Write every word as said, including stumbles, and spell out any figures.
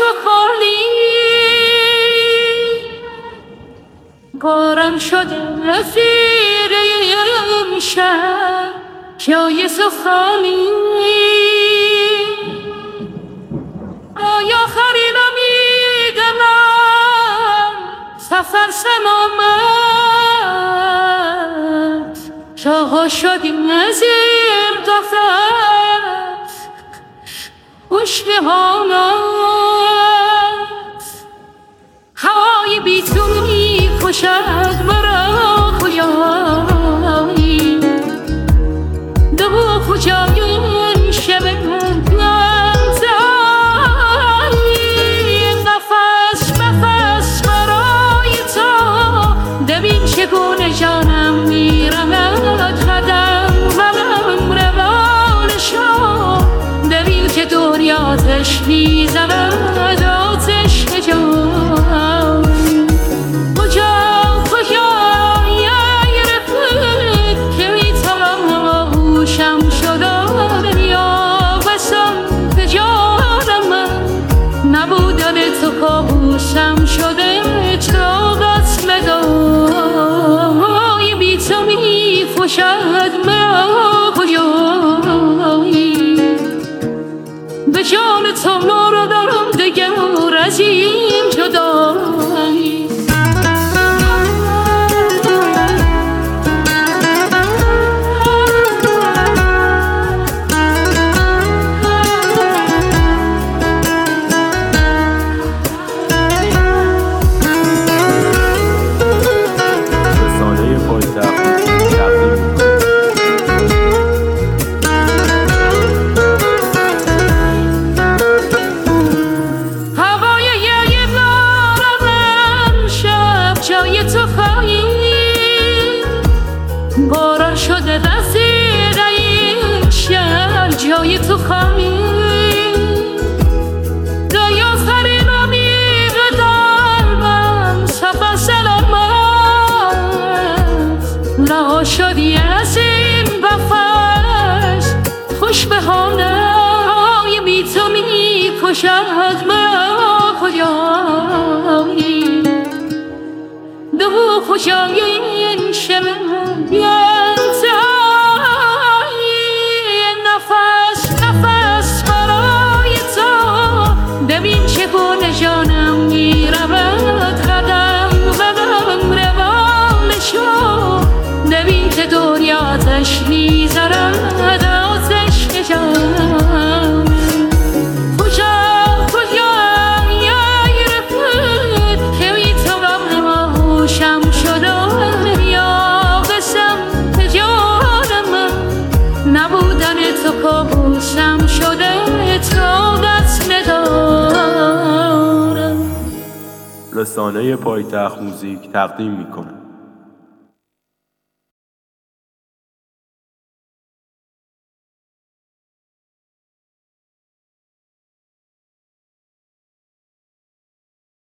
تو خالی بارم شده رفیر امشب جای تو خالی آیا خرینا میدنم سفر سلامت شاها شدیم از این دفت خوش به حالت هوای بی تو می کشد مرا خدایی دو کجای این شب گنزایی نفس نفس برای تو ببین چگونه جانم میرمد قدم قدم روان شو ببین که دنیا آتش میزند آتش به جان کجا کجا ای رفیق که میتوانم هوشم شدم یا بسم به جانم من نبودن تو کابوسم شده طاقت مدای بی تو میفشد مرا کجایی به جان تو نور دارم دگر از این جدایی باران شده رسید این شهر جای تو خواهی دایا سری نمیغ دارم سفر سلامت رها شدی از این بفرس خوش به حالای بی تو می کشد مرا خدایی دو کجای این شب نفس نفس برای تو ببین چگونه جانم میرود قدم قدم روان شو ببین که دنیا آتش میزند آتش به جان کجا کجا ای رفیق که میتوانم هوشم شدم یا قسم به جانم من نبودن تو کابوسم شده طاقت ندارم. رسانه پایتخت موزیک تقدیم میکنه.